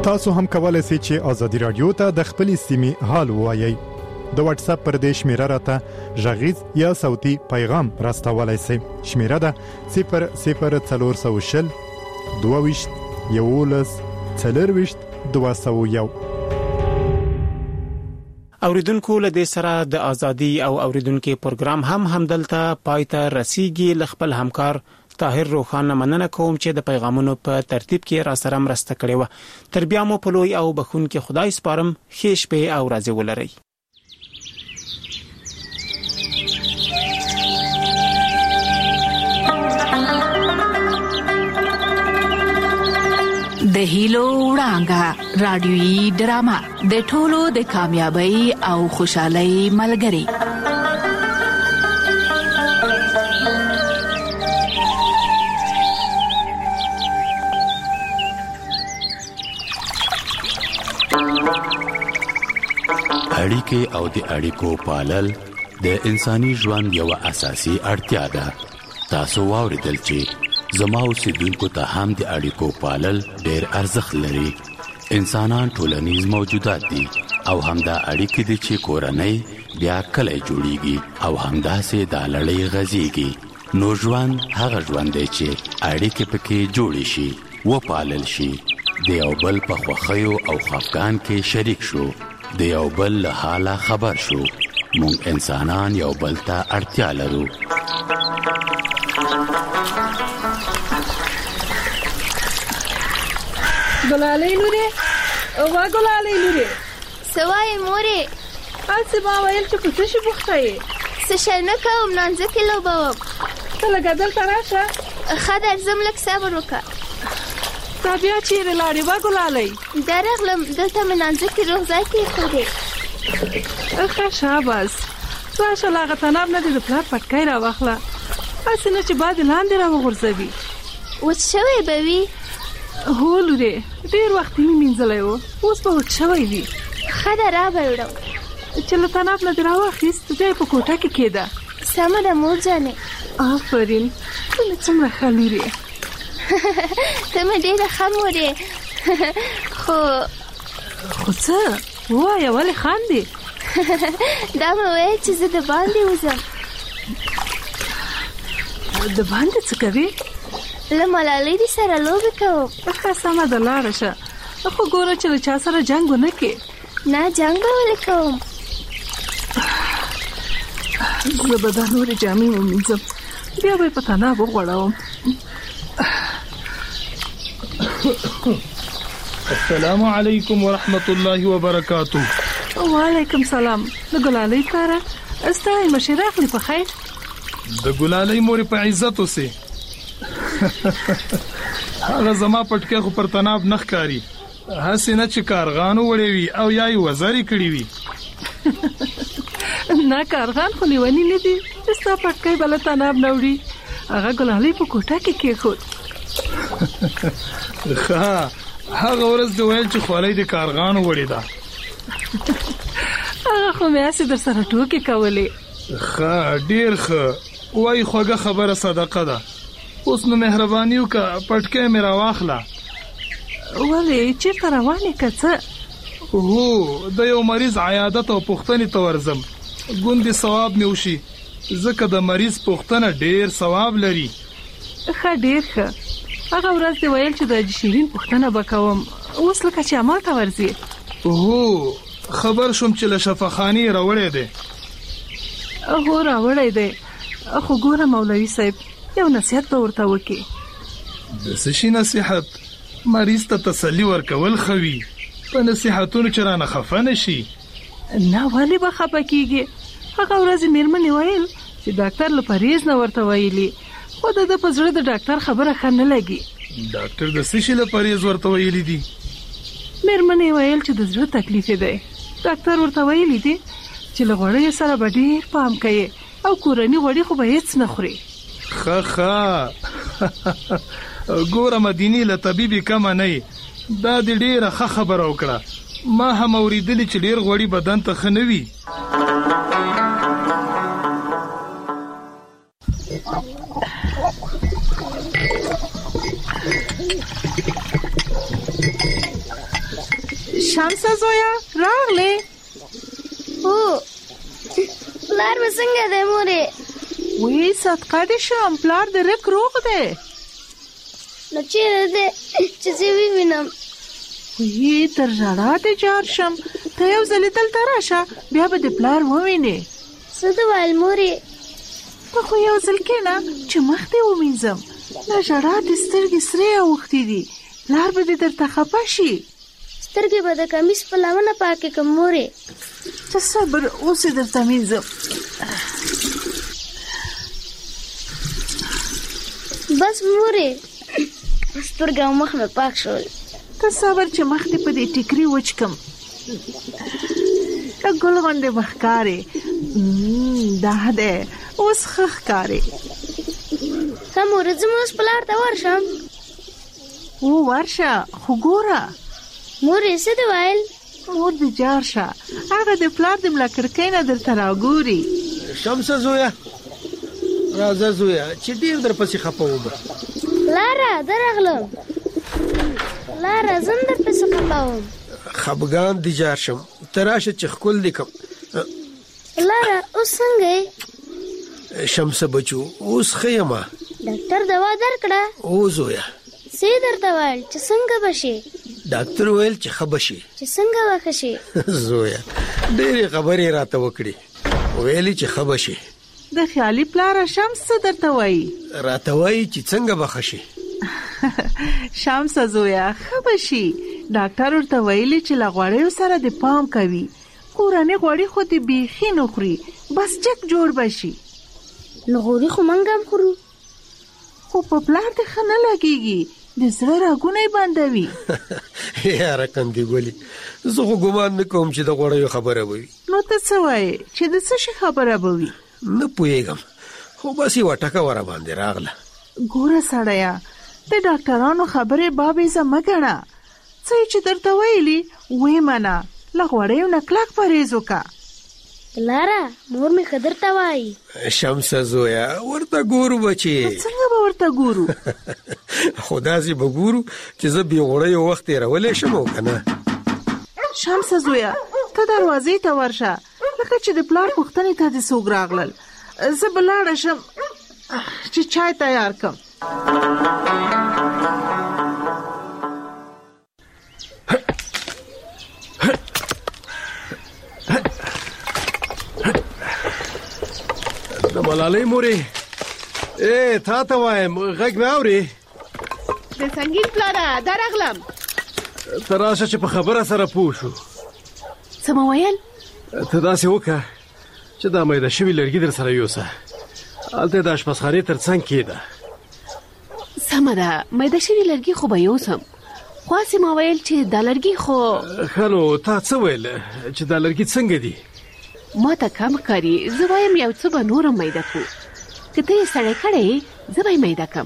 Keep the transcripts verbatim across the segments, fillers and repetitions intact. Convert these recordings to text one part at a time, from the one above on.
تاسو هم کولای شئ چې ازادي رادیو ته د خپل سیمې حال ووایئ. د واتس اپ پر دې شمیره راته غږیز یا صوتي پیغام راستولای شئ. شمیره ده صفر صفر څلور سوه شل دوه ویشت یوولس څلرویشت دوه سوه یو. اوریدونکو له دې سره د ازادي او اوریدونکو پروګرام هم همدلته پایته رسیږي. ل خپل همکار طاهر روخان مننه کوم چې د پیغامونو په ترتیب کې را سره مرسته کړې و. تر بیا مو په لوی او بخون کې خدای سپارم. ښه شپه او ورځ ولرئ. د هیلو وړانګه رادیويي ډرامه د ټولو د کامیابی او خوشحالۍ ملګری. اړیکې او د اړیکو پالل د انساني ژوند یو اساسي اړتیا ده. تاسو واوریدل چې زما اوسیدونکو ته هم د اړیکو پالل ډېر ارزښت لري. انسانان ټولنیز موجودات دي او همدا اړیکې دي چې کورنۍ بیا کله جوړیږي او همداسې دا لړۍ غځیږي. نو ژوند هغه ژوند دی چې اړیکې پکې جوړې شي، وپالل شي، د یو بل په خوښیو او خفګان کې شریک شو، د یو بل له حاله خبر شو. مونږ انسانان یو بل ته اړتیا لرو. ګلالۍ لورې وا ګلالۍ لورې سوای مورې هسې ما ویل چې په څه شي بوخته یې؟ څه شی نه کوم، نانځکې لوبوم. ته لږه دلته راشه. ښه درځم، لږ صبر وکړه. تا بیا چیرې لاړې وا ګلالۍ؟ درغلم، دلته مې نانځکې روغ ځای کېښودې. ښه شاباس، راشه له هغه تناب نه دې د پلار پټکی راواخله، هسې نه چې باد یې لاندې راوغورځوي. وچ شوی به وي؟ هو لورې، ډېر وخت یې مې مینځلی و، اوس به وچ شوی وي. ښه ده را به وړم. چې له تناب نه دې راواخیست بیا یې په کوټه کې کېده. سمه ده مور جانې. آفرین، ته مې څومره ښه لورې. ته مې ډېره ښه مورې. خو خو څه ووایه، ولې خاندې؟ دا مې ویل چې زه د باندې وځم. د باندې څه کوې؟ له ملالۍ دې سره لوبې کوم. ښه سمه ده، لاړه شه، خو ګوره چې له چا سره جنګ ونه کړې. نه، جنګ به ولې کوم. زه به دا نورې جامې ومینځم، بیا به یې په تناب وغوړوم. السلام علیکم ورحمت الله وبرکاتو. وعلیکم سلام. د ګلالۍ پلاره ستا مشي راغلی په خیر؟ د ګلالۍ مورې په عزت اوسې. هغه زما پټکی خو پر تناب نه ښکاري، هسې نه چې کارغانو وړی وي او یا یې وزرې کړي وي. نه، کارغان خو لیوني نه دي چې ستا پټکی به له تناب نه وړي. هغه ګلالۍ په کوټه کې کېښود. ښه، هغه ورځ دې ویل چې خولۍ د کارغانو وړې ده. هغه خو مې هسې در سره ټوکې کولې. ښه، ډېر ښه، وایي خوږه خبره صدقه ده. اوس نو مهرباني وکړه، پټکی مې راواخله. ولې چېرته روان یې که څه؟ هو، د یو مریض عیادت او پوښتنې ته ورځم، ګوندې ثواب مې وشي، ځکه د مریض پوښتنه ډېر ثواب لري. ښه، ډېر ښه. هغه ورځ دې ویل چې د حاجي شیرین پوښتنه به کوم، اوس لکه چې عمل ته ورځې. هو، خبر شوم چې له شفاخانې راوړی دی. هو، راوړی دی، خو ګوره مولوي صاحب، یو نصیحت به ورته وکړي. د څه شي نصیحت؟ مریض ته تسلي ورکول ښه وي، په نصیحتونو چې رانه خفه نه شي. نه، ولې به خفه کېږي؟ هغه ورځ مېرمنې ویل چې ډاکټر له پرهیز نه ورته ویلي، خو د ده په زړه د ډاکټر خبره ښه نه لګي. ډاکټر د څه شي له پرهیز ورته ویلي دي؟ مېرمنې ویل چې د زړه تکلیف دی. ډاکټر ورته ویلي دي چې له غوړیو سره به ډېر پام کوي او کورني غوړي خو به هېڅ نه خوري. ښه ښه، ګوره مدینې له طبیبي کمه نه یې، دا دې ډېره ښه خبره وکړه. ما هم اورېدلي چې ډېر غوړي بدن ته ښه نه وي. شمسه زویا راغلې؟ هو پلار به څنګه دی مورې؟ وی صدقه دې شم، پلار دې رک روغ دی. نو چیرې دی چې زه ووینم؟ وی تر ژړا دې جار شم، ته یو ځلې دلته راشه بیا به دې پلار ووینې. څه دې ویل مورې؟ ته خو یو ځل کښېنه چې مخ دې ومینځم. له ژړا دې سترګې سرې اوښتې دي، پلار به دې درته خفه شي. سترګې به د کمیس په لمنه پاکې کړم مورې. ته صبر، اوس یې درته مینځم. بس مورې، سترګې او مخ مې پاک شول. ته صبر چې مخ دې په دې ټیکري وچ کړم. ته ګل غوندې مخ ښکارې. دا دی اوس ښه ښکارې. ښه مورې، زه اوس پلار ته ورشم؟ او ورشه، خو ګوره مورې څه دې ویل؟ مور دې جار شه، هغه د پلار د ملا کړکۍ نه درته راګوري. شمسه زویا راځه زویا چې ډېر در پسې خفه وم. پلاره زه راغلم. پلاره زه هم در پسې خفه وم. خفګان دې جار شم، ته راشه چې ښکل دې کړم. پلاره اوس څنګه یې؟ شمسه بچو اوس ښه یمه. ډاکټر دوا درکړه؟ او زویا. څه یې درته ویل چې څنګه به شې؟ ډاکټر ویل چې ښه به شي. چې څنګه به ښه شې؟ زویا ډېرې خبرې راته وکړې، ویلې چې ښه به شي. د خیالي پلاره شمس څه درته وایي؟ راته وایي چې څنګه به ښه شي. شمسه زویا ښه به شي. ډاکټر ورته ویلي چې له غوړیو سره د پام کوي. کورنۍ غوړي خو دې بیخي نه خوري، بس چک جوړ به شي. نو غوړي خو موږ هم خورو. خو په پلار دې ښه نه لګېږي، د زړه رګونه یې بندوي. یاره کندې ګلې، زه خو ګمان نه کوم چې د غوړیو خبره به وي. نو ته څه وایې چې د څه شي خبره به وي؟ نه پوهېږم، خو بس یوه ټکه ور باندې راغله. ګوره سړیه، د ډاکټرانو خبرې بابیزه مه ګڼه. څه چې درته ویلي ویې منه، له غوړیو نه کلک پرهیز وکړه. پلاره مور مې ښه درته وایي. شمسه زویا ورته ګورو بچې. څنګه به ورته ګورو؟ خو داسې به ګورو چې زه بې غوړیو وخت تېرولی شم او که نه. شمسه زویا ته دروازې ته ورشه، لکه چې د پلار پوښتنې ته دې څوک راغلل. زه به لاړه شم چې چای تیار کړم. د ملالۍ مورې، ای تا ته وایم غږ مې اورې؟ د سنګین پلاره درغلم. ته راشه چې په خبره سره پوه شو. څه مو ویل؟ ته داسې وکړه چې دا میده شوي لرګي در سره یوسه، هلته د اشپزخانې تر څنګ کېږده. سمه ده، میده شوي لرګي خو به یوسم، خو هسې ما ویل چې دا لرګي خو. ښه نو تا څه ویل چې دا لرګي څنګه دي؟ ما ته کم ښکاري، زه وایم یو څه به نورم میده کړو. که ته یې سړی کړی زه به یې میده کړم.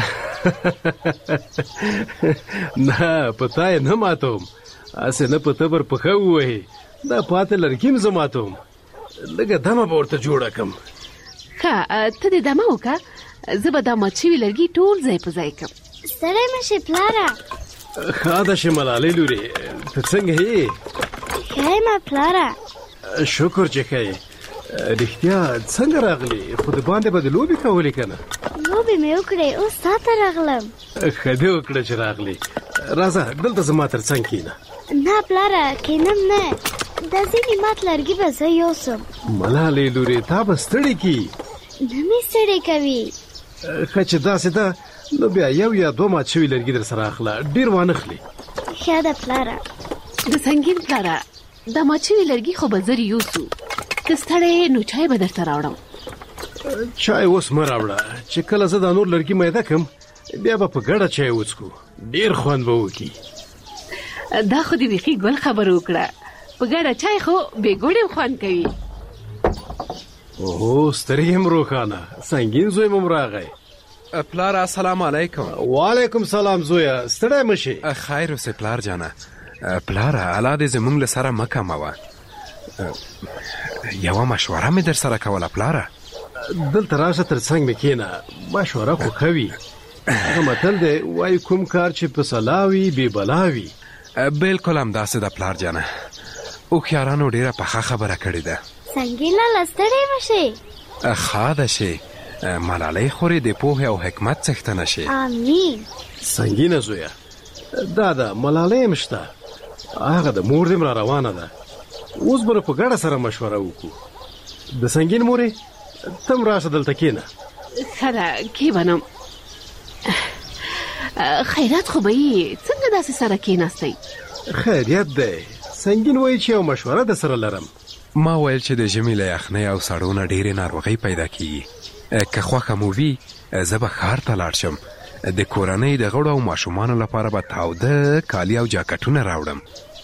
نه په تا یې نه ماتوم، هسې نه په تبر پښه ووهې، دا پاتې لرګي م زه ماتوم. لږه دمه به ورته جوړه کړم. ښه ته دې دمه وکړه، زه به دا مات شوي لرګي ټول ځای په ځای کړم. ستړی مه شې پلاره. ښه ده شې ملالۍ لورې، ته څنګه یې؟ ښه یم پلاره. شکر چې ښه یې. رښتیا څنګه راغلې؟ خو د باندې به د لوبې کولې که نه؟ لوبې مې وکړې، اوس تا ته راغلم. ښه دې وکړه چې راغلې. راځه دلته زما تر څنګ کښېنه. نه پلاره کښېنم نه، دا ځینې مات لرګي به زه یوسم. ملالۍ لورې تا به ستړې کړي. نه مې ستړې کوي. ښه چې داسې ده نو بیا یو یا دوه مات شوي لرګي در سره اخله، ډېر وانه خلې. ښه ده پلاره. د سنګین پلاره دا مات شوي لرګي خو به زر یوسو، که ستړی نو چای به درته راوړم. چای اوس مه راوړه، چې کله زه دا نور لرګي میده کړم بیا به په ګډه چای وڅښو، ډېر خوند به وکړي. دا خو دې بیخي ګل خبره وکړه، په ګډه چای خو بې ګوړې خوند کوي. اوه سترګې هم روښانه، سنګین زوی مو راغی. پلار السلام علیکم. وعلیکم سلام زویا، ستړی مه شې. خیر اوسې پلار جانه. پلاره الله دې زموږ له سره مه کموه. یوه مشوره مې در سره کوله پلاره. دلته راشه تر څنګ مې کښېنه، مشوره خو ښه وي. هغه متل دی وایي کوم کار چې په سلا وي بې بلا وي. بالکل همداسې د پلار جانه. هوښیارانو ډېره پخه خبره کړې ده. سنګینه لستړې مشي. ښه ده شي. ملالۍ خورې د پوهې او حکمت څښتنه شي. امین. سنګینه زویه، دا ده ملالۍ هم شته، هغه د مور دې را روانه ده. اوس به په ګډه سره مشوره وکړو. د سنګین مورې ته هم راشه دلته کښېنه. ښه ده کښېنم. خیرات خو به یې څنګه داسې سره کښېناستی؟ خیریت دی. سنګین وایي چې یو مشوره در سره لرم. ما ویل چې د ژمي له یخنۍ او سړو نه ډېرې ناروغۍ پیدا کېږي. که خوښه مو وي زه به ښار ته لاړ شم. د کورنۍ د غړو او ماشومانو لپاره به تاوده کالي او جاکټونه راوړم.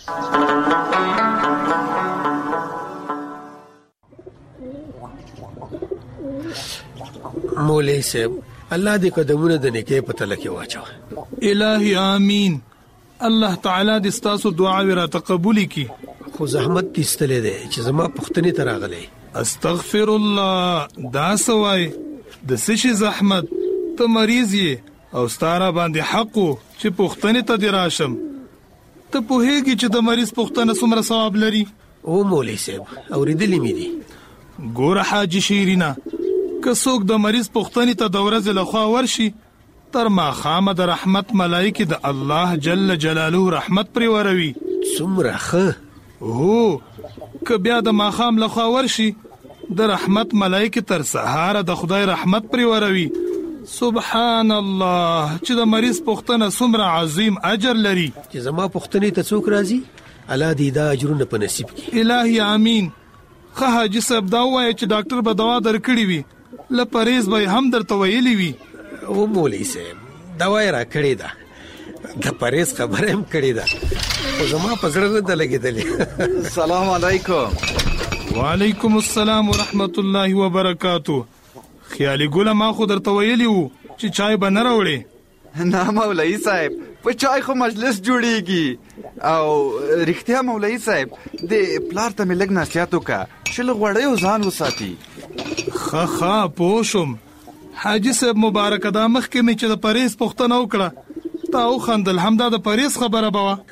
مولوي صاحب، الله دې قدمونه د نیکۍ په تله کې واچوه. الهي آمین. الله تعالی دې ستاسو دعاوې راته قبولې کړي. خو زحمت دې ایستلی دی چې زما پوښتنې ته راغلی. استغفر الله. دا څه وایې؟ د څه شي زحمت؟ ته مریض یې او ستا را باندې حق و چې پوښتنې ته دې راشم. ته پوهېږې چې د مریض پوښتنه څومره ثواب لري؟ او مولوي صاحب اورېدلې مې دي. ګوره حاجي شیرینه، که څوک د مریض پوښتنې ته د ورځې لخوا ورشي، تر ماښامه د رحمت ملایکې د الله جل جلاله رحمت پرې وروي. څومره ښه. هو، که بیا د ماښام لخوا ورشي، د رحمت ملایکې تر سهاره د خدای رحمت پرې وروي. سبحان الله، چې د مریض پوښتنه څومره عظیم اجر لري. چې زما پوښتنې ته څوک راځي، الله دې دا اجرونه په نصیب کړي. الهي آمین. ښه حاجي صاحب، دا ووایه چې ډاکټر به دوا درکړې وي، له پرهیز به هم درته ویلي وي. او مولوي صاحب دوا یې را کړې ده، د پرهیز خبره هم کړې ده، خو زما په زړه نه ده لګېدلې. السلام علیکم. وعلیکم السلام ورحمت الله وبرکاتو. خیالي ګله، ما خو درته ویلي وو چې چای به نه راوړې. نه مولوي صاحب، په چای خو مجلس جوړیږي. او رښتیا مولوي صاحب، د پلار ته مې لږ نصیحت وکړه چې له غوړیو ځان وساتي. ښه ښه پوه شوم. حاجي صاحب مبارکه، دا مخکې مې چې د پرهیز پوښتنه وکړه تا وخندل، همدا د پرهیز خبره به وه.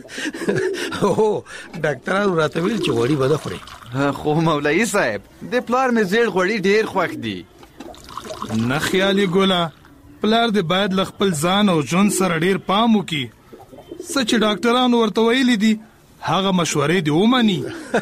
هو، ډاکټرانو راته ویل چې غوړي به نه خورې. خو مولوي صاحب، د پلار مې زیړ غوړي ډېر خوښ دي. نه خیالي ګله، پلار دې باید له خپل ځان او ژوند سره ډېر پام وکړي. څه چې ډاکټرانو ورته ویلي دي هغه مشورې دې ومني.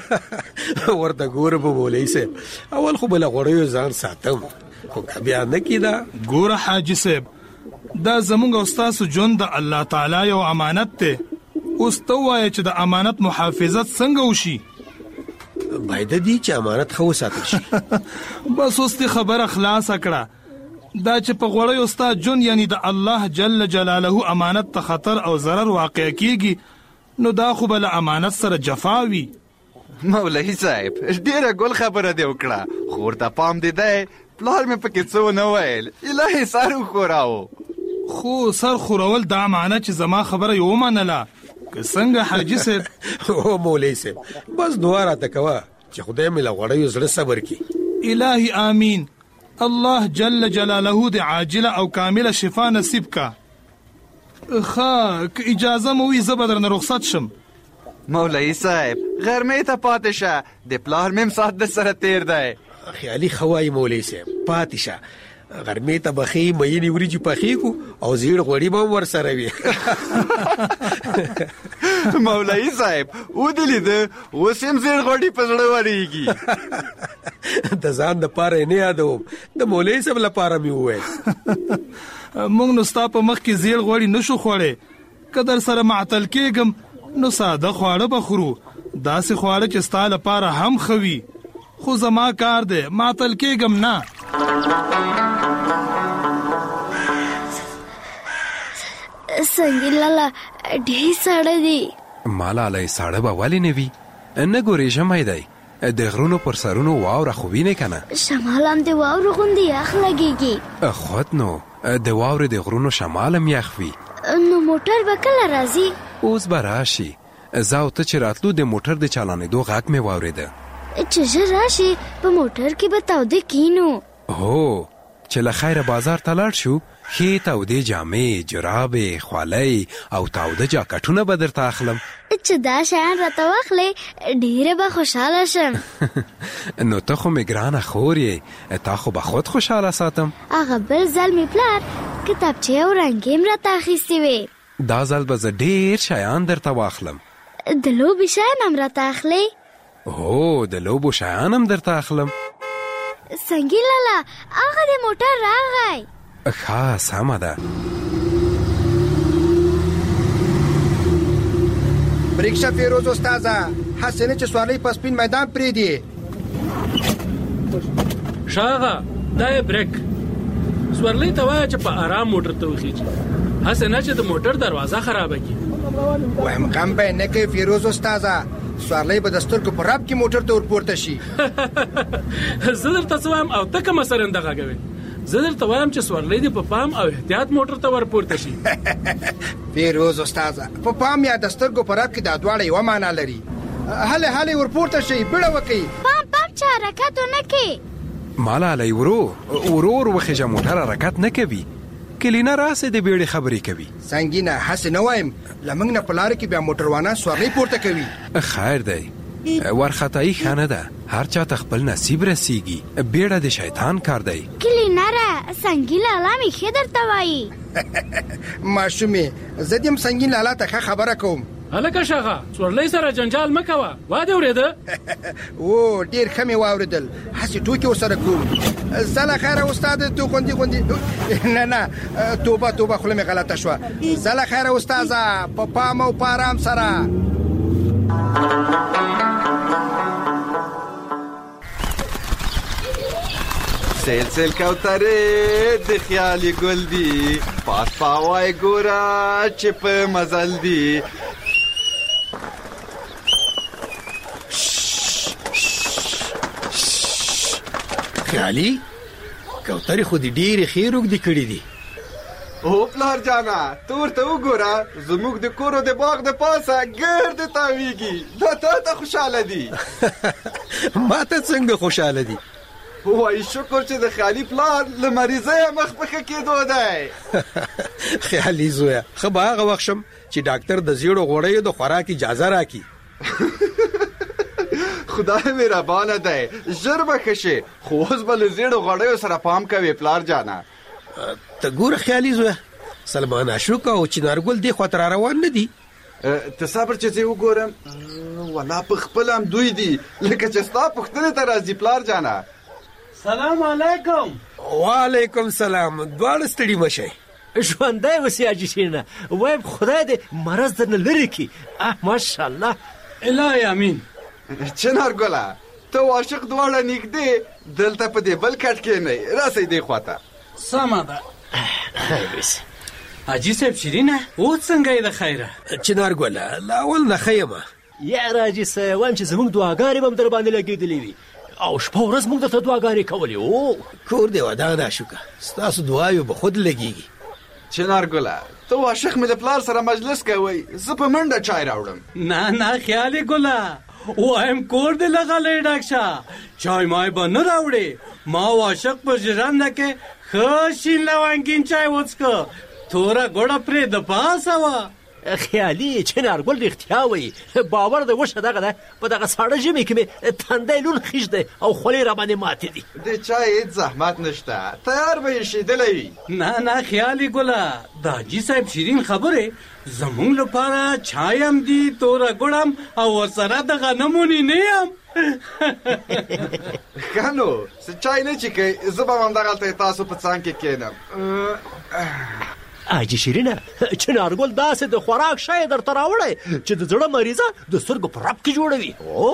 ورته ګوره به مولوي صاحب، اول خو به له غوړیو ځان ساتم، خو که بیا نه کېده. ګوره حاجي صاحب، دا زمونږ او ستاسو ژوند د الله تعالی یو امانت دی. اوس ته ووایه چې د امانت محافظت څنګه وشي؟ باید دی چې امانت ښه وساتل شي. بس اوس دې خبره خلاصه کړه. دا چې په غوړیو ستا ژوند یعنی د الله جل جلاله امانت ته خطر او ضرر واقع کیږي، نو دا خو به له امانت سره جفا وي. مولوي صاحب ډېره ګل خبره دې وکړه، خو ورته پام دې دی پلار مې پکې څه ونه ویل. الهي سر وښوراوه. خو سر خورول دا معنی چې زما خبره یې ومنله که څنګه حاجي صاحب؟ او مولوي صاحب بس دعا راته کوه چې خدای مې له غوړیو زړه صبر کړي. الهي آمین. الله جل جلاله دې عاجله او کامله شفا نصیب کا. ښه، که اجازه مو وي زه به درنه رخصت شم. مولوي صاحب غرمې ته پاتې شه، د پلار مې هم ساعت در سره تیر دی. خیالي ښه وایي مولوي صاحب، پاتې شه. غرمې ته بخې مینې وریجې پخې کو او زیړ غوړي به هم ورسره وي. مولوي صاحب ودې لیده، اوس هم زیړ غوړي په زړه ورېږي. د ځان دپاره یې نه یادوم، د مولوي صاحب لپاره مې وویل. موږ نو ستا په مخ کې زیړ غوړي نشو خوړی. که در سره معطل کېږم نو ساده خواړه به خورو، داسې خواړه چې ستا لپاره هم ښه وي. خو زما کار دی، معطل کېږم نه. سنګین لالا ډېر ساړه دي. مالالی ساړه به ولې نه وي؟ نه ګورې ژمی دی، د غرونو پر سرونو واوره خو وینې که نه؟ شمال هم د واورو غوندې یخ لګېږي. خود نو د واورې د غرونو شمال هم یخ وي. نو موټر به کله راځي؟ اوس به راشي. زه او ته چې راتلو د موټر د چالانېدو غږ مې واورېده. چې ژر راشي په موټر کې به تاوده کینو. هو، چې له خیره بازار ته لاړ شو، ښې تودې جامې، جرابې، خولۍ او تاوده جاکټونه به درته اخلم. چې دا شیان راته واخلې ډېره به خوشحاله شم. نو ته خو مې ګرانه خور یې، تا خو به خود خوشحاله ساتم. هغه بل ځل مې پلار کتابچې او رنګې م راته اخیستې وې. دا ځل به زه ډېر شیان درته واخلم. د لوبې شیان هم راته اخلې؟ هو، د لوبو شیان هم درته اخلم. سنگي لالا، هغه د موټر راغی. ښه، سمه ده. بریکشه فیروز استاذه، هسې نه چې سوارلۍ په سپین میدان پرېږدي. شاغه دا یې بریک. سوارلۍ ته وایه چې په آرام موټر ته وخیږي، هسې نه چې د موټر دروازه خرابه کړي. وایم غم به یې نه کوي فیروز استاذه، سوارلۍ به د سترګو په رپ کې موټر ته ورپورته شي. زه درته څه وایم او ته کومه سرنده غږوې؟ زه درته وایم چې سوارلۍ دې په پام او احتیاط موټر ته ورپورته شي. فیروز استاذه، په پام یا د سترګو په رپ کې دا دواړه یوه معنا لري. هلې هلې ورپورته شئ، بیړه وکئ. پام پام چې حرکت ونه کړي. مالالی ورو ورور وخیژه، موټر حرکت نه کوي. کلینه راسې د بیړې خبرې کوي. سنګینه، هسې نه وایم، له موږ نه په لاره کې بیا موټروانان سوارلۍ پورته کوي. خیر دی، ورختایي ښه نه ده، هر چا ته خپل نصیب رسیږي. بیړه د شیطان کار دی. کلینره، سنګي لالا مې ښه درته وایي. ماشومې، زه دې هم سنګین لالا ته ښه خبره کوم. هلکه شاغه، سوارلۍ سره جنجال مه کوه. وا دې اورېده؟ او ډېر ښه مې واورېدل، هسې ټوکې ورسره کوم. زه له خیره استاد، تو خوندي خوندي نه نه توبه توبه، خوله مې غلطه شوه. زه له خیره استاذه، په پام او په ارام سره. سیل سیل کوترې د خیالي ګل دي، پاس پاوای ګوره چې په مزل دي. خیالي کوترې خو دې ډېرې ښې روږدې کړي دي. او پلار جانا، ته ورته وګوره، زموږ د کور او د باغ د پاسه ګرد تاویږي. دا تا ته خوشحاله دي. ما ته څنګه خوشحاله دي؟ وای شکر چې د خیالي پلار له مریضۍ مخ په ښه کېدو دی. خیالي زویه، ښه به هغه وخت شم چې ډاکټر د زیړو غوړیو د خوراک اجازه راکړي. خدای مهربانه دی، ژر به ښه شې، خو اوس به له زیړو غوړیو سره پام کوې پلار جانا. ته ګوره خیالي زویه، سلمان اشوک او چنارګل دې خواته را روان نه دي. ته صبر چې زه وګورم. ولا په خپل هم دوی دي، لکه چې ستا پوښتنې ته راځي پلار جانا. سلام علیکم. وعلیکم سلام. دواړه ستړي مه شئ. ژوندی اوسې حاجي شیرینه، وایم خدای دې مرض درنه لرې کړي. ماشاءالله. الهی امین. چنارګله، ته او عاشق دواړه نږدې دلته په دې بل کټ کښېنئ، راسئ دې خواته. سمه ده. حاجي صاحب شیرینه، اوس څنګه یې د خیره؟ چنارګله، له اول نه ښه یم. یاره حاجي صاحب، وایم چې زموږ دعاګانې به هم در باندې لګېدلې وي او شپه ورځ موږ درته دعاګانې کولې. او کور دې ودان اشوکه، ستاسو دعاوې به خود لګېږي. چنارګله، ته او عاشق مې د پلار سره مجلس کوئ، زه په منډه چای راوړم. نه نه خیالي ګله، وایم کور دې لغلی ډک شه، چای مای به نه راوړې. ما او عاشق په ژرنده کې ښه شین لونګین چای وڅښه، توره ګوړه پرې د پاسه وه. خیالي چنارګل رښتیا وایي، باور دې وشه دغه ده، په دغه ساړه ژمي کې مې تندی لون خیژ دی او خولې راباندې ماتې دي. د چای هېڅ زحمت نشته، تیار به یې شیدلی وي. نه نه خیالي ګله، د حاجي صاحب شیرین خبرې زموږ لپاره چای هم دي، توره ګوړ هم او ورسره د غنمو نینې هم. ښه نو، څه چای نه چښئ، زه به همدغلته تاسو په څنګ کې کښېنم. حاجي شیرینه، چنارګل داسې د خوراک شی درته راوړی چې د زړه مریضه د سترګو په رپ کې جوړوي. او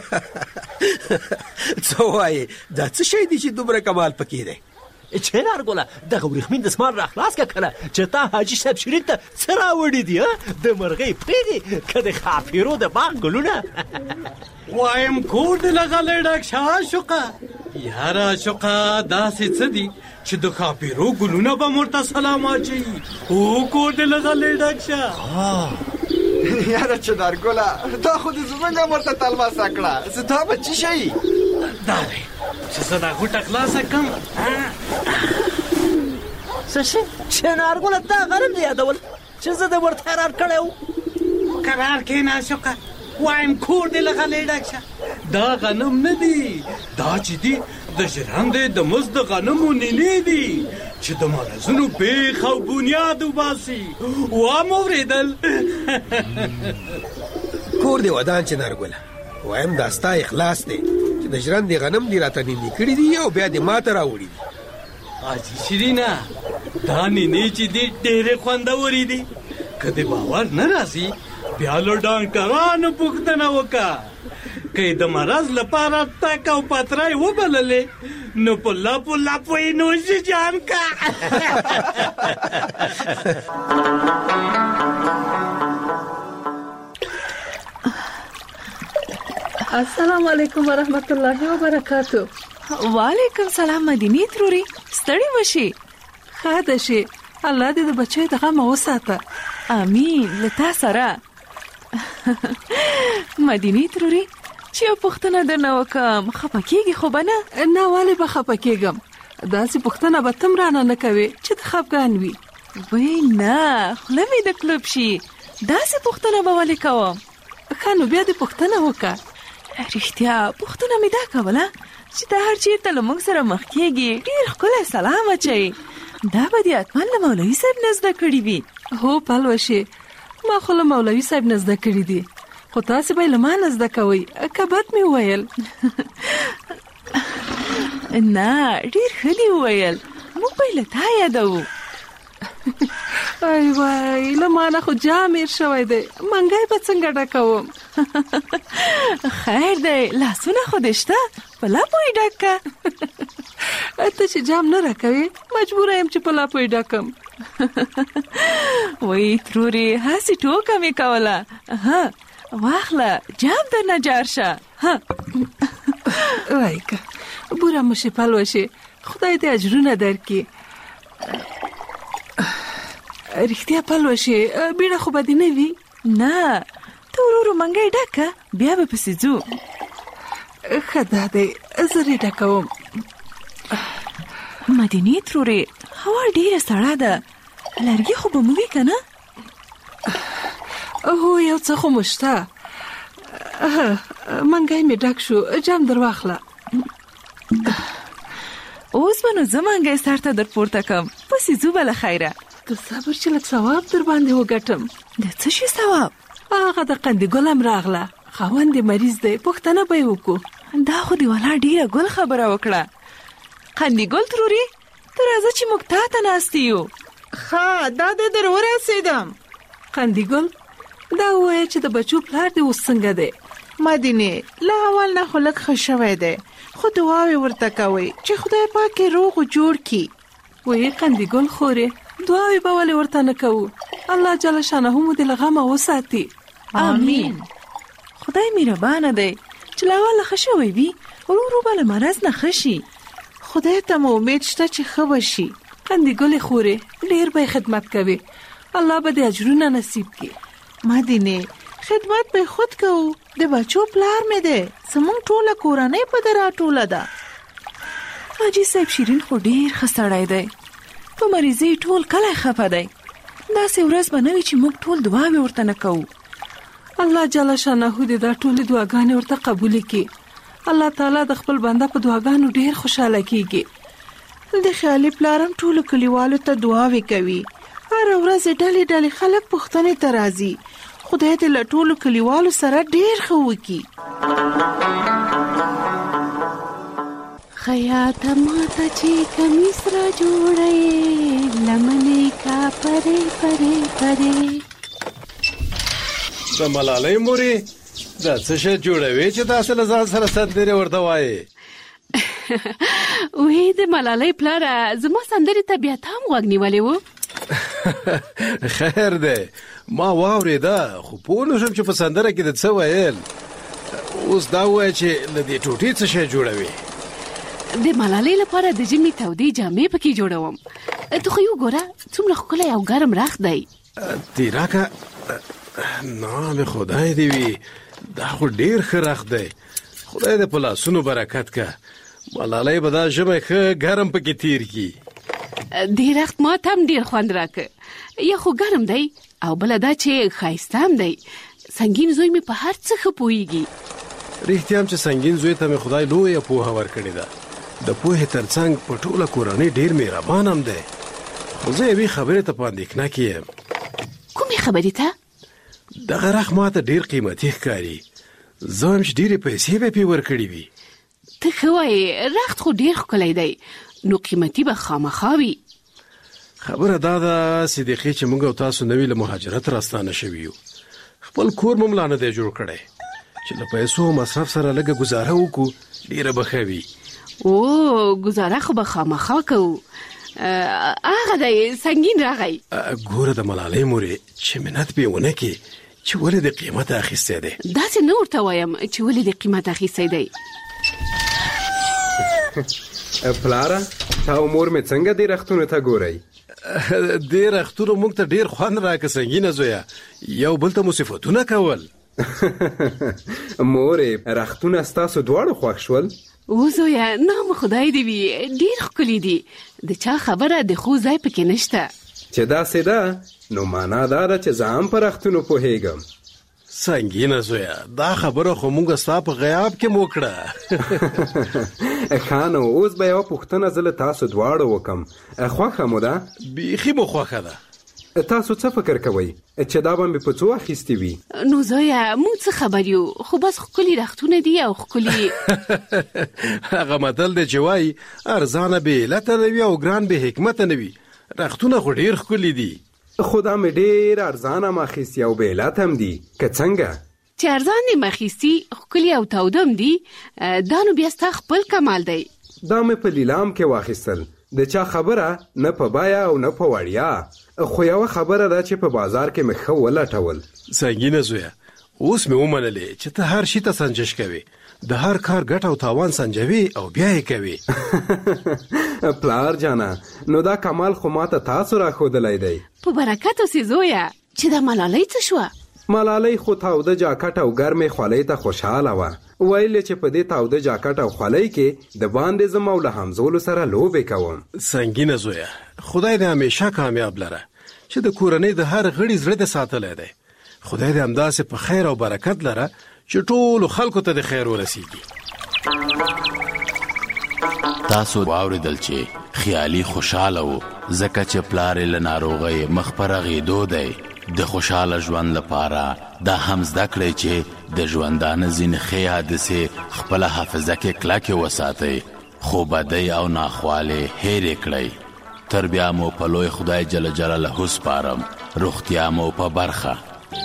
څه وایې، دا څه شی دی چې دومره کمال پکې دی؟ چنارګله، دغه ورېښمین دسمال را خلاص کړه کنه چې تا حاجي صاحب شیرین ته څه راوړي دي؟ د مرغۍ پرې دي که د ښاپیرو د باغ ګلونه؟ وایم کور دې لغلی ډک شه عاشقه. یاره عاشقه، داسې څه دي چې د ښاپیرو ګلونه به ورته سلام اچوي. او کور دې لغلی ډک شه. یاره چنارګله، دا خو دې زموږ هم ورته تلماسه کړه، ستا به څه شئ؟ دا دی چې زه دا غوټه خلاصه کړم. څه شي؟ چنارګله، تا غرم دې یادول چې زه دې ورته حیران کړی و. که کرار کېناسو که وایم کور دې لغلی ډک شه. دا غنم نه دي، دا چې دي د ژرندې د مزد د غنمو نینې دي چې د مرضونو بیخ او بنیاد وباسي. وام اورېدل کور دې ودان چې نرګله، وایم دا ستا اخلاص دی چې د ژرندې غنم دې راته نینې کړي دي او بیا دې ماته راوړي دي. حاجي شیرینه دا نینې چې دي ډېرې خوندورې دي. که دې باور نه راځي بیا له ډاکټرانو پوښتنه وکړه. که د مرض لپاره تک او پتری وبللې نو په لپو لپو یې نوشي جان کا. السلام علیکم ورحمت الله وبرکاتو. وعلیکم سلام مدینی تروري، ستړي وشي. خاده شي، الله دې د بچي د غم وساته. امين. لتا سره مدینی تروري چې پښتنه درنه وکم خپه کېږي خو به نه؟ نه ولې به خپه کېږم، داسې پښتنه به تم رانه نه کوي چې د خفګان وي. وای نه خوله مې د کلب شي، داسې پښتنه به ولې کوم؟ ښه نو بیا دې پښتنه وکړه. رښتیا پښتنه مې دا کوله چې ته هر چېرته له موږ سره مخ کېږي ډېر ښکلی سلام اچوي. دا به دې حتما له مولوي صاحب نه زده کړي وي. هو پلوشې، ما خو له مولوي صاحب نه زده کړي دي، خو تاسې به یې له ما نه زده کوئ. که بد مې وویل؟ نه ډېر ښه دې وویل، موږ به یې له تا یادوو. ای وای له ما نه خو جام هېر شوی دی، منګی به څنګه ډکوم؟ خیر دی لاسونه خو دې شته، په لاپو یې ډک که. ته چې جام نه راکوې مجبوره یم چې په لاپو یې ډکم. وای ترورې هسې ټوکه مې کوله. ها واخله جام درنه جار شه. ها وای که بوره مشې پلوشې، خدای دې اجرونه درکړي. رښتیا پلوشې بیړه خو به دې نه وي؟ نه ته ورو ورو منګی ډکه بیا به پسې ځو. ښه دا دی زه یې ډکوم. مدینې ترورې هوا ډېره سړه ده، لرګي خو به مو وي که نه؟ هو یو څه خو مو شته. منګی مې ډک شو، جام در واخله. اوس به نو زه منګی سر ته در پورته کم، پسې ځو به له خیره. د صبر چې لږ ثواب در باندې وګټم. د څه شي ثواب؟ هغه د قندي ګل هم راغله، خاوند یې مریض دی، پوښتنه به یې وکړو. دا خو دې والا ډېره ګل خبره وکړه. قندي ګل تروري ته راځه چې موږ تا ته ناستې یو. ښه دا دې در ورسېدم. قندي ګل دا ووایه چې د بچو پلار دې اوس څنګه دی؟ مدینې له اول نه خو لږ ښه شوی دی، خو دعاوې ورته کوئ چې خدای پاک یې روغ جوړ کړي. وایي قندي ګل خورې دعاوې به ولې ورته نه کوو؟ الله جل شانه مو دې له غمه وساتي. آمین. خدای مهربانه دی چې له اوله ښه شوی وي، ورو ورو به له مرض نه ښه شي. خدای ته مو امید شته چې ښه به شي. قندي ګلې خورې ډېر به خدمت کوي، الله به دې اجرونه نصیب کړي. مدینې خدمت به خود کوو، د بچو پلار مې دی، زموږ ټوله کورنۍ په دې راټوله ده. حاجي صاحب شیرین خو ډېر ښه سړی دی، په مریضۍ ټول کلی خفه دی. داسې ورځ به نه وي چې موږ ټول دعاوې ورته نه کوو. الله جل شانه دې دا ټولې دعاګانې ورته قبولې کړي. الله تعالی د خپل بنده په دعاګانو ډېر خوشاله کیږي. د خیالي پلارم ټولو کلیوالو ته دعاوې کوي، هر ورځ ډلې ډلې خلک پوښتنې ته راځي. خدای دې له ټولو کلیوالو سره ډېر ښه وکړي. خیاط ماته چې کمیس را جوړې لمنې کا پرې پرې پرې. د ملالۍ مورې دا څه شی جوړوي چې تاسو له ځان سره سندرې ورته وایې؟ وې د ملالۍ پلاره زما سندرې ته بیا ته هم غوږ نیولی و؟ خیر دی ما واورېده، خو پوه نه شم چې په سندره کې د څه ویل. اوس دا ووایه چې له دې ټوټې څه شی جوړوي؟ د ملالۍ لپاره د ژمي تودې جامې پکې جوړوم. ته خو یې وګوره څومره ښکلی او ګرم رخ دی. تیراکه نام خدای دې وي، دا خو ډېر ښه رخ دی. خدای دې په لاسونو برکت که، ملالۍ به دا ژمی ښه ګرم پکې تیر کړي. دې رخت ما ته هم ډېر خوند راکړه، یا خو ګرم دی او بله دا چې ښایسته هم دی. سنگین زوی مې په هر څه ښه پوهیږي. رښتیا هم چې سنگین زوی ته مې خدای لویه پوهه ورکړې ده. د پوهې ترڅنګ په ټوله کورنۍ ډېر مهربان هم دی. خو زه یوې خبرې ته په اندېښنه کې یم. کومې خبرې ته؟ دغه رخ ماته ډېر قیمتي ښکاري. زه وایم چې ډېرې پیسې به پې ورکړې وي. ته ښه وایې، رخت خو ډېر ښکلی دی، نو قیمتي به خامخا وي. خبره دا ده صدیقې چې موږ او تاسو نوي له مهاجرت راستانه شوي یو. خپل کور مو ملا نه دی جوړ کړی چې له پیسو او مصرف سره لږه ګزاره وکړو، ډېره به ښه وي. او ګزاره خو به خامخا کوو. هغه دی سنگین راغی. ګوره د ملالۍ مورې چې منت به یې ونه کړي چې ولې د قیمت اخیستی دی. داسې نه ورته وایم چې ولې د قیمت اخیستی دی. پلاره تا او مور مې څنګه دې رختونو ته ګورئ؟ دې رختونو موږ ته ډېر خوند راکړه سنګینه زویه. یو بل ته مو صفتونه کول. مورې رختونه ستاسو دواړو خوښ شول؟ او زویه نام خدای دې وي، ډېر ښکلي دي. د چا خبره د خو ځای پکې نشته. چې داسې ده نو معنا دا ده چې زه هم په رختونو پوهیږم. سنگینه زویه دا خبره خو موږ ستا په غیاب کې مو کړه. ښه نو اوس به یوه پوښتنه زه له تاسو دواړو وکم. خوښه مو ده؟ بیخي مو خوښه ده. تاسو څه فکر کوئ چې دا به مې په څو اخیستې وي؟ نو زویه موږ څه خبر یو، خو بس ښکلي رختونه دي او ښکلي. هغه متل دی چې وایي ارزانه بې علته نه وي او ګران بې حکمته نه وي. رختونه خو ډېر ښکلي دي. خو دا مې ډېر ارزانه هم اخیستي او بې علته هم دي. که څنګه چې ارزان یې مخیستي، ښکلي او توده هم دي، دا نو بیا ستا خپل کمال دی. دا مې په لیلام کې واخیستل. د چا خبره نه په بیه او نه په وړیا، خو یوه خبره ده چې په بازار کې مې ښه ولټول. سنګینه زویه اوس مې ومنلې چې ته هر شي ته سنجش کوې، د هر کار ګټه او تاوان سنجوي او بیا یې کوي. پلار جانه نو دا کمال خو ماته تاسو راښودلی دی. په برکت اوسې زویه. چې دا ملالۍ څه شوه؟ ملالۍ خو تاوده جاکټ او ګرمې خولۍ ته خوشحاله وه. ویل چې په دې تاوده جاکټ او خولۍ کې د باندې زما او له همزولو سره لوبې کوم. سنگینه زویه خدای دې همیشه کامیاب لره چې د کورنۍ د هر غړي زړه دې ساتلی دی. خدای دې همداسې په خیر او برکت لره چې ټولو خلکو ته د خیر ورسیږي. تاسو واوریدل چې خیالي خوشاله وو ځکه چې پلار یې له ناروغۍ مخ په رغېدو دی. د خوشاله ژوند لپاره دا هم زده کړئ چې د ژوندانه ځینې ښې حادثې خپله حافظه کې کلکې وساتئ، خو بدۍ او ناخوالې هېرې کړئ. تر بیا مو په لوی خدای جل جلاله سپارم. روغتیا مو په برخه.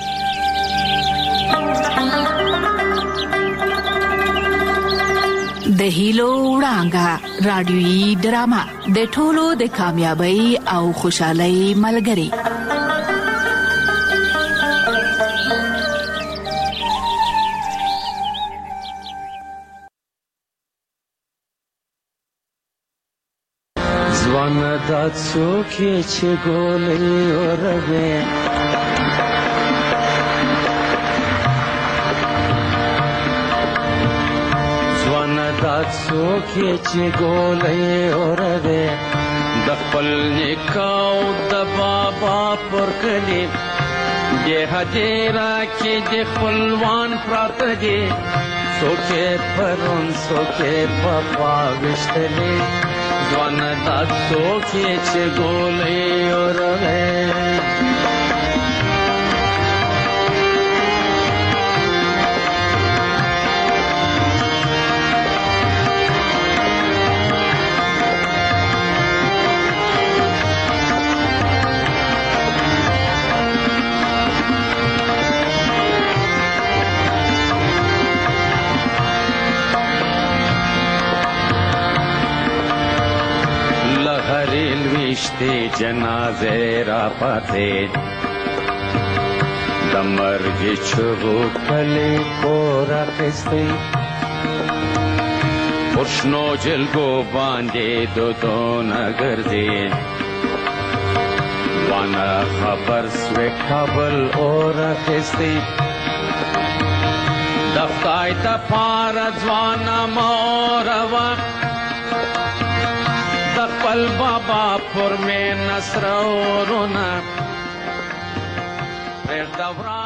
د هیلو وړانګه رادیویي ډرامه د ټولو د کامیابی او خوشحالۍ ملګری. ځوانه دا څوک یې چې ګولۍ اوروې، دا څوک یې چې ګولۍ اوروې، د خپل نیکه او د بابا پر کلي دې هدیره کې د خپلوان پراته دي. څوک یې پرون څوک یې په خوا ویشتلي، ځوانه دا څوک یې چې ګولۍ اوروې. ویشتې جنازې را پاتې، د مرګ چغو کلي کور اخیستی، پر شنو جلګو باندې دودونه ګرځي. وانه خبر سوې کابل اور اخیستی، د خدای دپاره ځوانه موره وه، خپل بابا پر می نصر ورونه